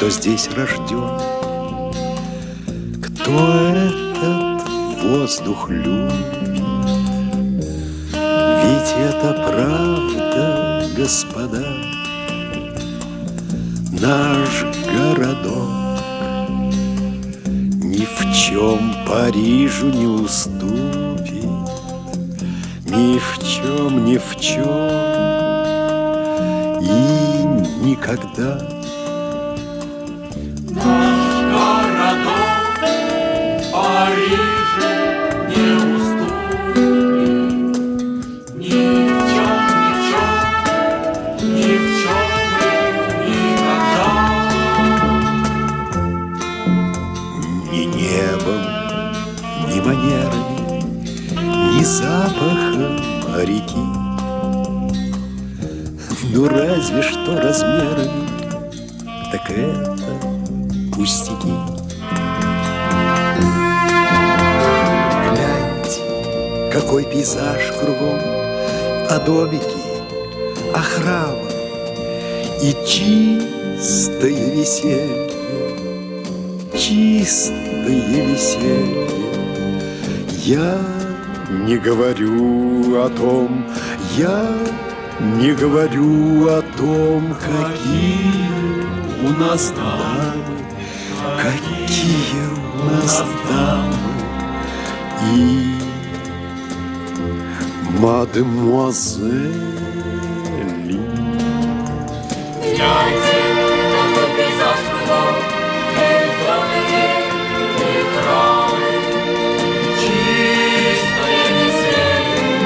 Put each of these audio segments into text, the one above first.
кто здесь рожден, кто этот воздух любит. Ведь это правда, господа, наш городок ни в чем Парижу не уступит, ни в чем, ни в чем и никогда. Наш городок Парижу не уступит ни в чем, ни в чем и никогда. Ни небом, ни манерами, ни запахом реки, ну разве что размерами, так это пустяки. Гляньте, какой пейзаж кругом, а домики, а храмы и чистое веселье, чистое веселье. Я не говорю о том, я не говорю о том, какие у нас дамы, какие у нас дамы и мадемуазели. Гляньте, какой пейзаж кругом, и домики, и храмы, чистое веселье,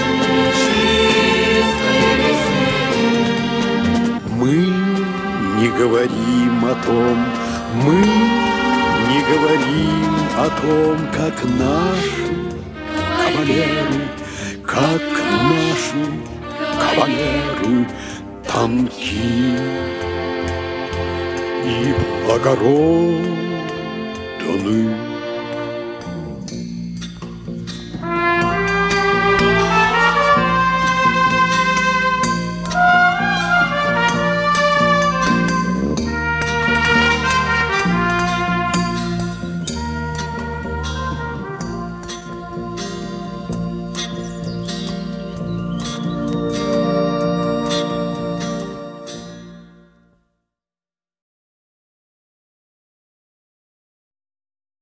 чистое веселье. Мы не говорим о том, мы не говорим о том, как наши кавалеры, как наши кавалеры тонки и благородны.